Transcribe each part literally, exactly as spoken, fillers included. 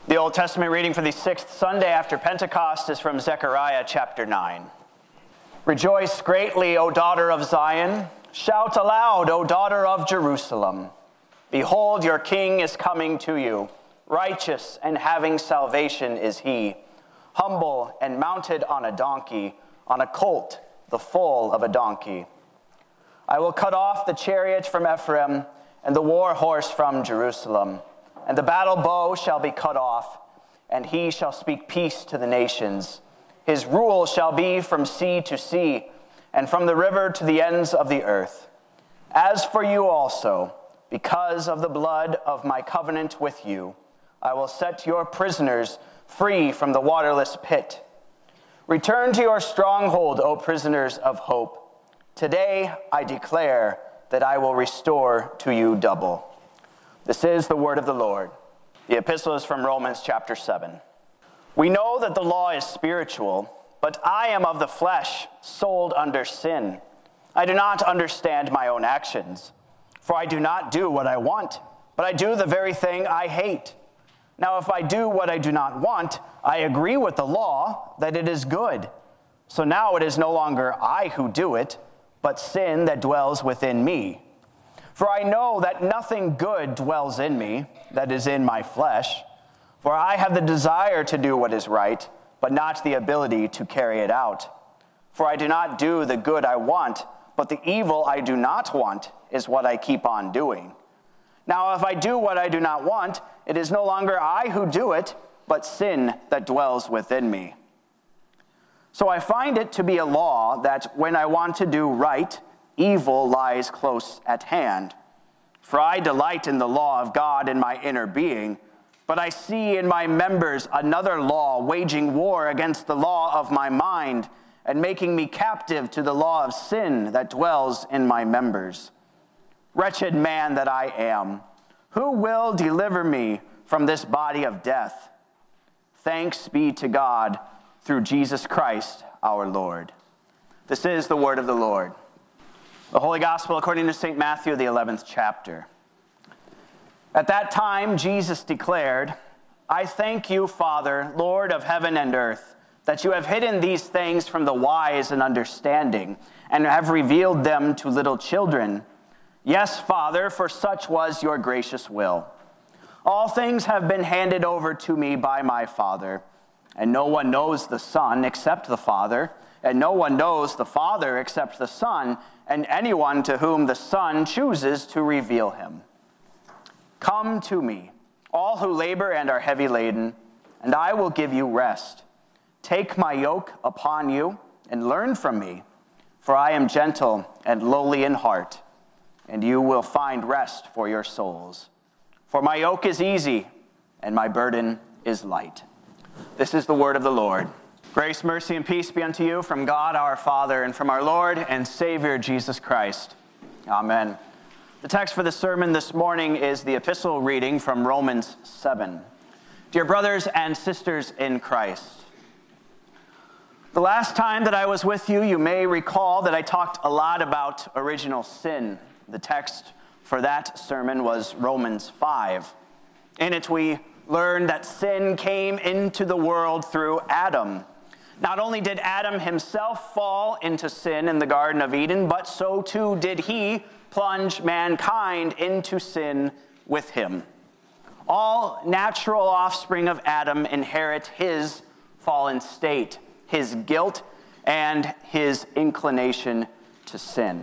The Old Testament reading for the sixth Sunday after Pentecost is from Zechariah chapter nine. Rejoice greatly, O daughter of Zion. Shout aloud, O daughter of Jerusalem. Behold, your king is coming to you. Righteous and having salvation is he, humble and mounted on a donkey, on a colt, the foal of a donkey. I will cut off the chariot from Ephraim and the war horse from Jerusalem. And the battle bow shall be cut off, and he shall speak peace to the nations. His rule shall be from sea to sea, and from the river to the ends of the earth. As for you also, because of the blood of my covenant with you, I will set your prisoners free from the waterless pit. Return to your stronghold, O prisoners of hope. Today I declare that I will restore to you double. This is the word of the Lord. The epistle is from Romans chapter seven. We know that the law is spiritual, but I am of the flesh, sold under sin. I do not understand my own actions, for I do not do what I want, but I do the very thing I hate. Now, if I do what I do not want, I agree with the law that it is good. So now it is no longer I who do it, but sin that dwells within me. For I know that nothing good dwells in me, that is in my flesh. For I have the desire to do what is right, but not the ability to carry it out. For I do not do the good I want, but the evil I do not want is what I keep on doing. Now if I do what I do not want, it is no longer I who do it, but sin that dwells within me. So I find it to be a law that when I want to do right, evil lies close at hand. For I delight in the law of God in my inner being, but I see in my members another law waging war against the law of my mind and making me captive to the law of sin that dwells in my members. Wretched man that I am, who will deliver me from this body of death? Thanks be to God through Jesus Christ our Lord. This is the word of the Lord. The Holy Gospel according to Saint Matthew, the eleventh chapter. At that time, Jesus declared, I thank you, Father, Lord of heaven and earth, that you have hidden these things from the wise and understanding, and have revealed them to little children. Yes, Father, for such was your gracious will. All things have been handed over to me by my Father, and no one knows the Son except the Father, and no one knows the Father except the Son, and anyone to whom the Son chooses to reveal him. Come to me, all who labor and are heavy laden, and I will give you rest. Take my yoke upon you and learn from me, for I am gentle and lowly in heart, and you will find rest for your souls. For my yoke is easy, and my burden is light. This is the word of the Lord. Grace, mercy, and peace be unto you from God our Father and from our Lord and Savior Jesus Christ. Amen. The text for the sermon this morning is the epistle reading from Romans seven. Dear brothers and sisters in Christ, the last time that I was with you, you may recall that I talked a lot about original sin. The text for that sermon was Romans five. In it we learned that sin came into the world through Adam. Not only did Adam himself fall into sin in the Garden of Eden, but so too did he plunge mankind into sin with him. All natural offspring of Adam inherit his fallen state, his guilt, and his inclination to sin.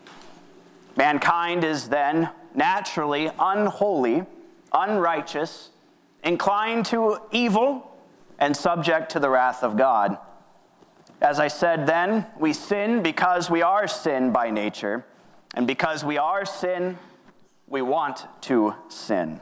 Mankind is then naturally unholy, unrighteous, inclined to evil, and subject to the wrath of God. As I said then, we sin because we are sin by nature, and because we are sin, we want to sin.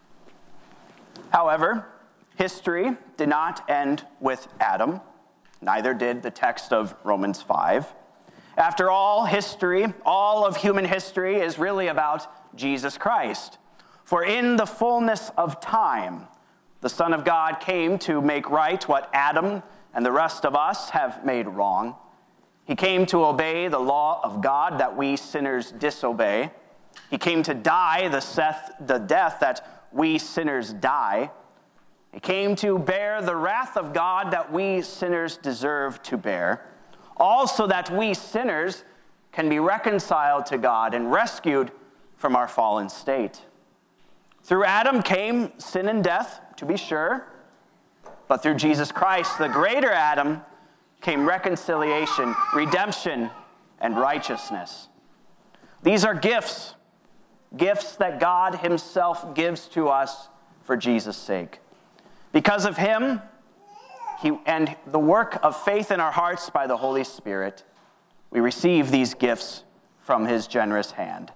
However, history did not end with Adam, neither did the text of Romans five. After all, history, all of human history is really about Jesus Christ. For in the fullness of time, the Son of God came to make right what Adam and the rest of us have made wrong. He came to obey the law of God that we sinners disobey. He came to die the, seth, the death that we sinners die, He came to bear the wrath of God that we sinners deserve to bear, also that we sinners can be reconciled to God and rescued from our fallen state. Through Adam came sin and death, to be sure, but through Jesus Christ, the greater Adam, came reconciliation, redemption, and righteousness. These are gifts, gifts that God himself gives to us for Jesus' sake. Because of him he, and the work of faith in our hearts by the Holy Spirit, we receive these gifts from his generous hand.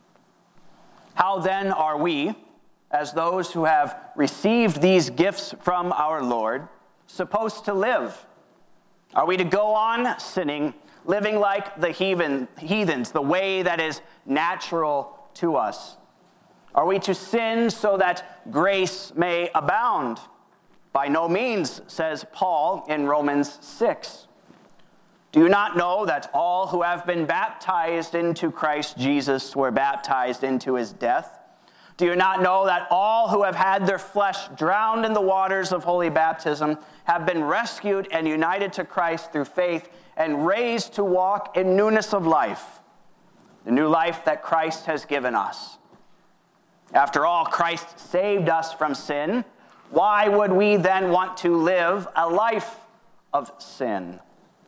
How then are we, as those who have received these gifts from our Lord, supposed to live? Are we to go on sinning, living like the heathen, heathens, the way that is natural to us? Are we to sin so that grace may abound? By no means, says Paul in Romans six. Do you not know that all who have been baptized into Christ Jesus were baptized into his death? Do you not know that all who have had their flesh drowned in the waters of holy baptism have been rescued and united to Christ through faith and raised to walk in newness of life, the new life that Christ has given us? After all, Christ saved us from sin. Why would we then want to live a life of sin?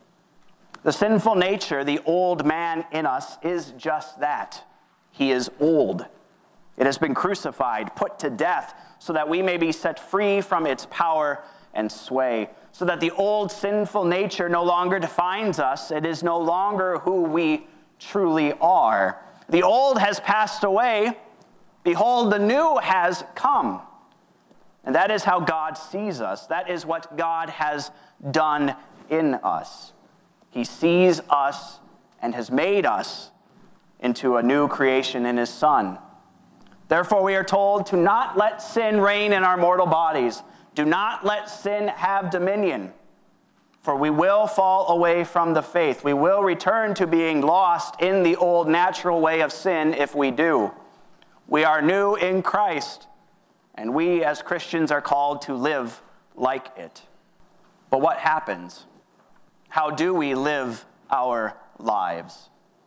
The sinful nature, the old man in us, is just that. He is old. It has been crucified, put to death, so that we may be set free from its power and sway, so that the old sinful nature no longer defines us. It is no longer who we truly are. The old has passed away. Behold, the new has come. And that is how God sees us. That is what God has done in us. He sees us and has made us into a new creation in his Son. Therefore, we are told to not let sin reign in our mortal bodies. Do not let sin have dominion, for we will fall away from the faith. We will return to being lost in the old natural way of sin if we do. We are new in Christ, and we as Christians are called to live like it. But what happens? How do we live our lives?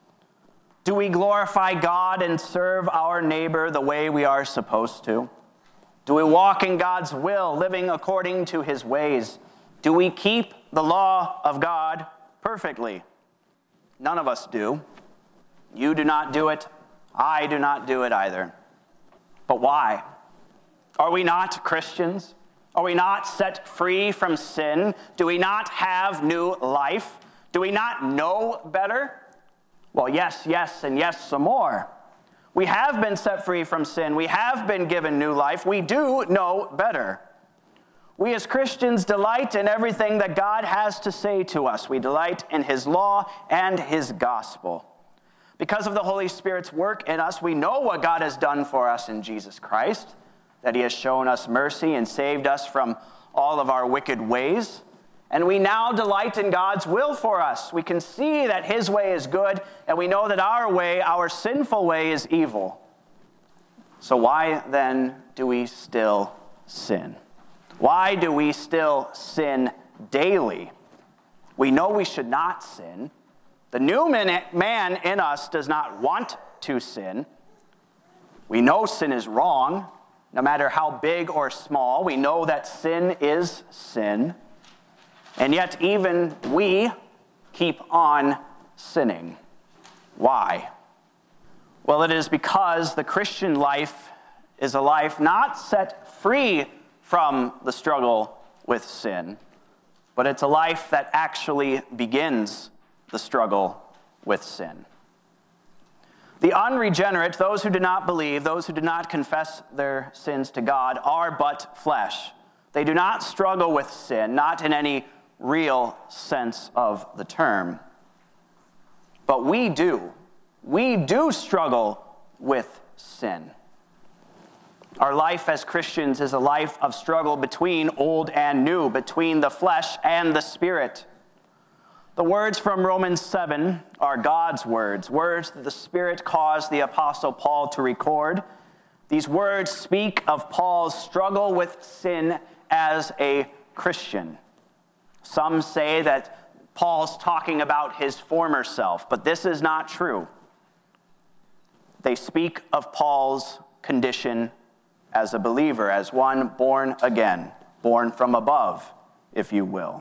Do we glorify God and serve our neighbor the way we are supposed to? Do we walk in God's will, living according to his ways? Do we keep the law of God perfectly? None of us do. You do not do it. I do not do it either. But why? Are we not Christians? Are we not set free from sin? Do we not have new life? Do we not know better? Well, yes, yes, and yes, some more. We have been set free from sin. We have been given new life. We do know better. We as Christians delight in everything that God has to say to us. We delight in his law and his gospel. Because of the Holy Spirit's work in us, we know what God has done for us in Jesus Christ, that he has shown us mercy and saved us from all of our wicked ways. And we now delight in God's will for us. We can see that his way is good, and we know that our way, our sinful way, is evil. So why then do we still sin? Why do we still sin daily? We know we should not sin. The new man in us does not want to sin. We know sin is wrong, no matter how big or small. We know that sin is sin. And yet even we keep on sinning. Why? Well, it is because the Christian life is a life not set free from the struggle with sin, but it's a life that actually begins the struggle with sin. The unregenerate, those who do not believe, those who do not confess their sins to God, are but flesh. They do not struggle with sin, not in any real sense of the term. But we do. We do struggle with sin. Our life as Christians is a life of struggle between old and new, between the flesh and the spirit. The words from Romans seven are God's words, words that the Spirit caused the Apostle Paul to record. These words speak of Paul's struggle with sin as a Christian. Some say that Paul's talking about his former self, but this is not true. They speak of Paul's condition as a believer, as one born again, born from above, if you will.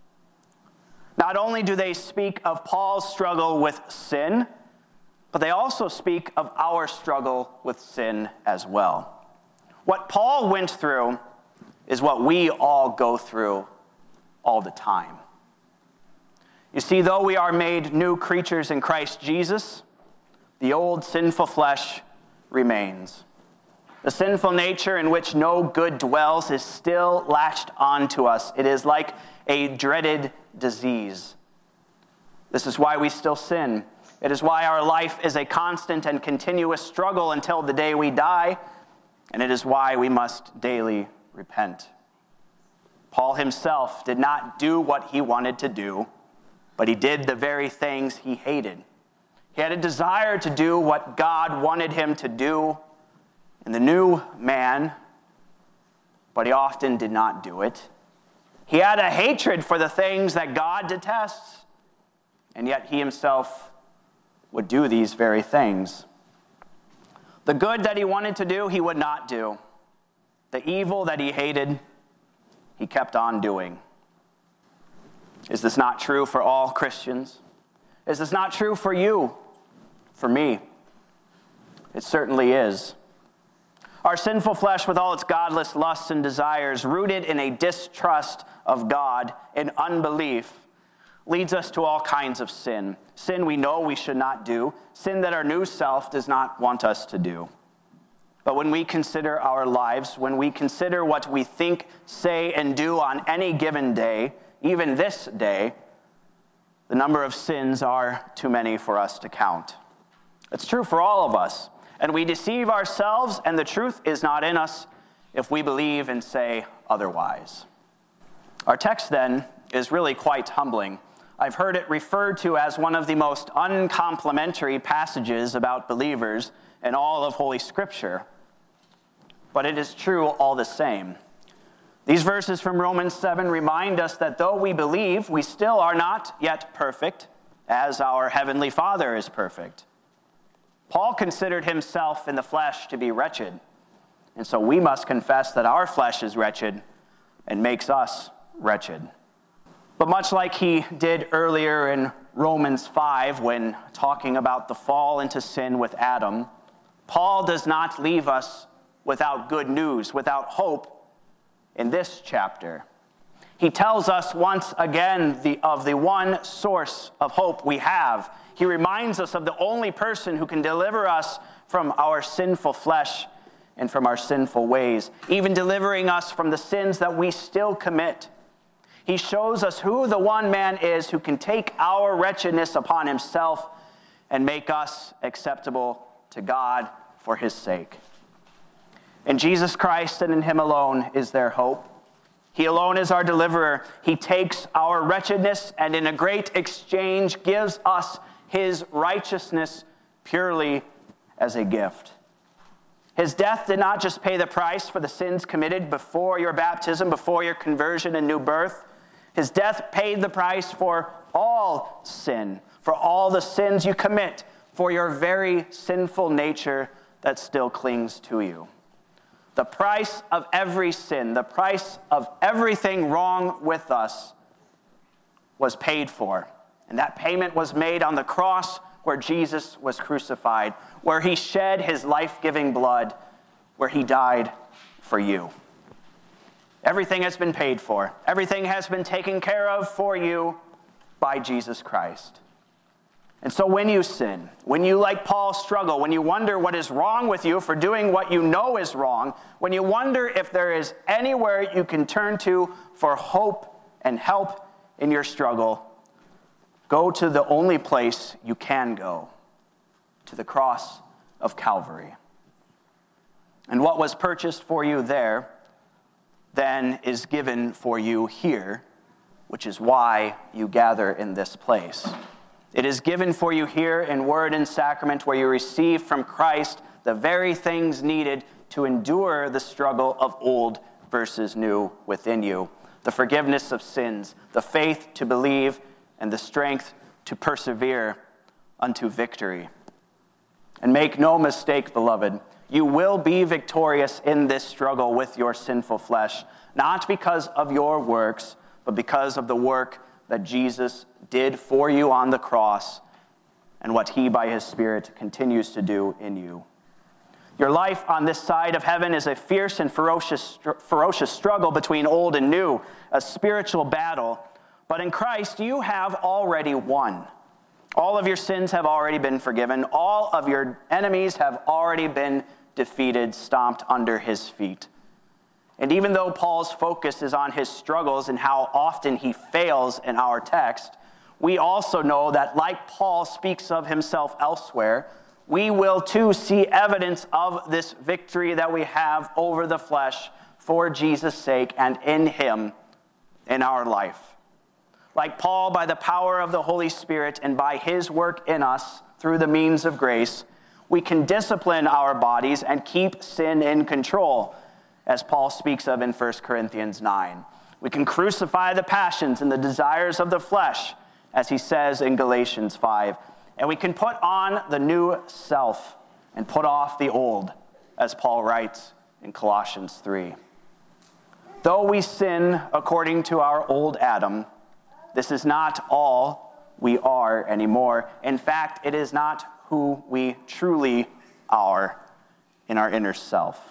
Not only do they speak of Paul's struggle with sin, but they also speak of our struggle with sin as well. What Paul went through is what we all go through all the time. You see, though we are made new creatures in Christ Jesus, the old sinful flesh remains. The sinful nature in which no good dwells is still latched onto us. It is like a dreaded disease. This is why we still sin. It is why our life is a constant and continuous struggle until the day we die, and it is why we must daily repent. Paul himself did not do what he wanted to do, but he did the very things he hated. He had a desire to do what God wanted him to do in the new man, but he often did not do it. He had a hatred for the things that God detests, and yet he himself would do these very things. The good that he wanted to do, he would not do. The evil that he hated, he kept on doing. Is this not true for all Christians? Is this not true for you? For me? It certainly is. Our sinful flesh, with all its godless lusts and desires, rooted in a distrust of God and unbelief, leads us to all kinds of sin. Sin we know we should not do. Sin that our new self does not want us to do. But when we consider our lives, when we consider what we think, say, and do on any given day, even this day, the number of sins are too many for us to count. It's true for all of us. And we deceive ourselves, and the truth is not in us if we believe and say otherwise. Our text, then, is really quite humbling. I've heard it referred to as one of the most uncomplimentary passages about believers in all of Holy Scripture. But it is true all the same. These verses from Romans seven remind us that though we believe, we still are not yet perfect, as our Heavenly Father is perfect. Paul considered himself in the flesh to be wretched, and so we must confess that our flesh is wretched and makes us wretched. But much like he did earlier in Romans five when talking about the fall into sin with Adam, Paul does not leave us without good news, without hope in this chapter. He tells us once again the, of the one source of hope we have. He reminds us of the only person who can deliver us from our sinful flesh and from our sinful ways, even delivering us from the sins that we still commit. He shows us who the one man is who can take our wretchedness upon himself and make us acceptable to God for his sake. In Jesus Christ and in him alone is their hope. He alone is our deliverer. He takes our wretchedness and in a great exchange gives us his righteousness purely as a gift. His death did not just pay the price for the sins committed before your baptism, before your conversion and new birth. His death paid the price for all sin, for all the sins you commit, for your very sinful nature that still clings to you. The price of every sin, the price of everything wrong with us was paid for. And that payment was made on the cross where Jesus was crucified, where he shed his life-giving blood, where he died for you. Everything has been paid for. Everything has been taken care of for you by Jesus Christ. And so when you sin, when you, like Paul, struggle, when you wonder what is wrong with you for doing what you know is wrong, when you wonder if there is anywhere you can turn to for hope and help in your struggle, go to the only place you can go, to the cross of Calvary. And what was purchased for you there, then is given for you here, which is why you gather in this place. It is given for you here in word and sacrament, where you receive from Christ the very things needed to endure the struggle of old versus new within you, the forgiveness of sins, the faith to believe, and the strength to persevere unto victory. And make no mistake, beloved, you will be victorious in this struggle with your sinful flesh, not because of your works, but because of the work that Jesus did for you on the cross and what he, by his Spirit, continues to do in you. Your life on this side of heaven is a fierce and ferocious, ferocious struggle between old and new, a spiritual battle. But in Christ, you have already won. All of your sins have already been forgiven. All of your enemies have already been defeated, stomped under his feet. And even though Paul's focus is on his struggles and how often he fails in our text, we also know that, like Paul speaks of himself elsewhere, we will too see evidence of this victory that we have over the flesh for Jesus' sake and in him in our life. Like Paul, by the power of the Holy Spirit and by his work in us through the means of grace, we can discipline our bodies and keep sin in control, as Paul speaks of in First Corinthians nine. We can crucify the passions and the desires of the flesh, as he says in Galatians five. And we can put on the new self and put off the old, as Paul writes in Colossians three. Though we sin according to our old Adam, this is not all we are anymore. In fact, it is not who we truly are in our inner self.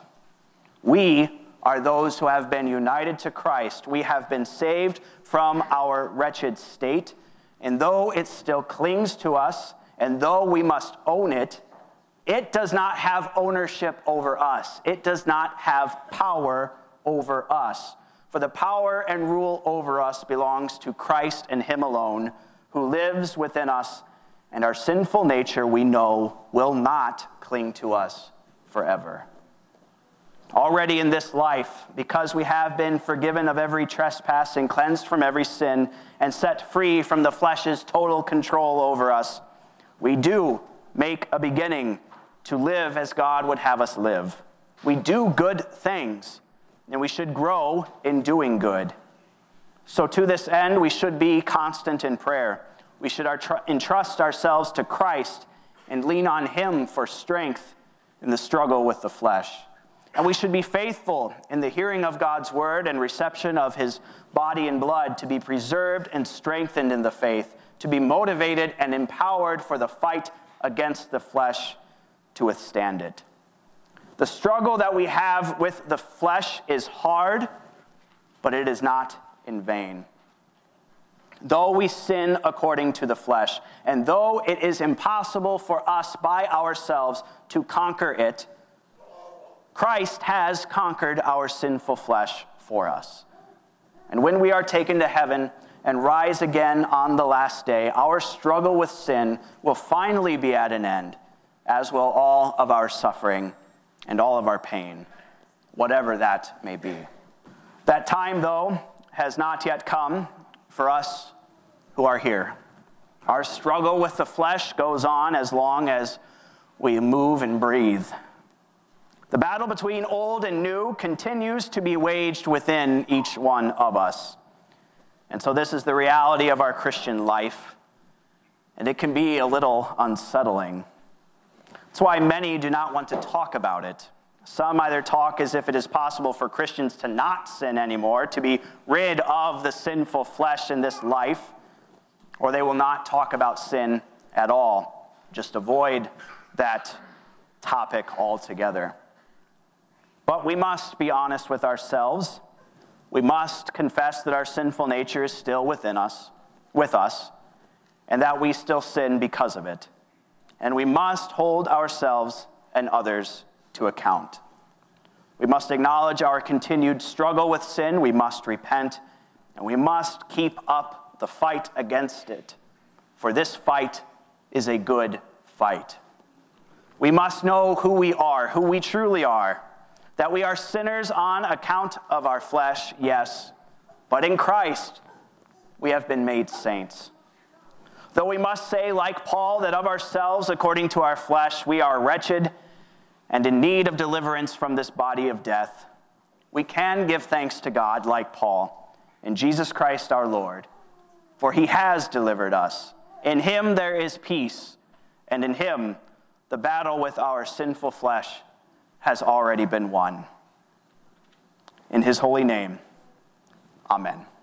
We are those who have been united to Christ. We have been saved from our wretched state, and though it still clings to us, and though we must own it, it does not have ownership over us. It does not have power over us. For the power and rule over us belongs to Christ and him alone, who lives within us, and our sinful nature, we know, will not cling to us forever. Already in this life, because we have been forgiven of every trespass and cleansed from every sin and set free from the flesh's total control over us, we do make a beginning to live as God would have us live. We do good things, and we should grow in doing good. So to this end, we should be constant in prayer. We should entrust ourselves to Christ and lean on him for strength in the struggle with the flesh. And we should be faithful in the hearing of God's word and reception of his body and blood to be preserved and strengthened in the faith, to be motivated and empowered for the fight against the flesh to withstand it. The struggle that we have with the flesh is hard, but it is not in vain. Though we sin according to the flesh, and though it is impossible for us by ourselves to conquer it, Christ has conquered our sinful flesh for us. And when we are taken to heaven and rise again on the last day, our struggle with sin will finally be at an end, as will all of our suffering and all of our pain, whatever that may be. That time, though, has not yet come for us who are here. Our struggle with the flesh goes on as long as we move and breathe. The battle between old and new continues to be waged within each one of us. And so this is the reality of our Christian life, and it can be a little unsettling. That's why many do not want to talk about it. Some either talk as if it is possible for Christians to not sin anymore, to be rid of the sinful flesh in this life, or they will not talk about sin at all, just avoid that topic altogether. But we must be honest with ourselves. We must confess that our sinful nature is still within us, with us, and that we still sin because of it. And we must hold ourselves and others to account. We must acknowledge our continued struggle with sin. We must repent, and we must keep up the fight against it. For this fight is a good fight. We must know who we are, who we truly are. That we are sinners on account of our flesh, yes, but in Christ we have been made saints. Though we must say, like Paul, that of ourselves, according to our flesh, we are wretched and in need of deliverance from this body of death, we can give thanks to God like Paul in Jesus Christ our Lord, for he has delivered us. In him there is peace, and in him the battle with our sinful flesh has already been won. In his holy name, amen.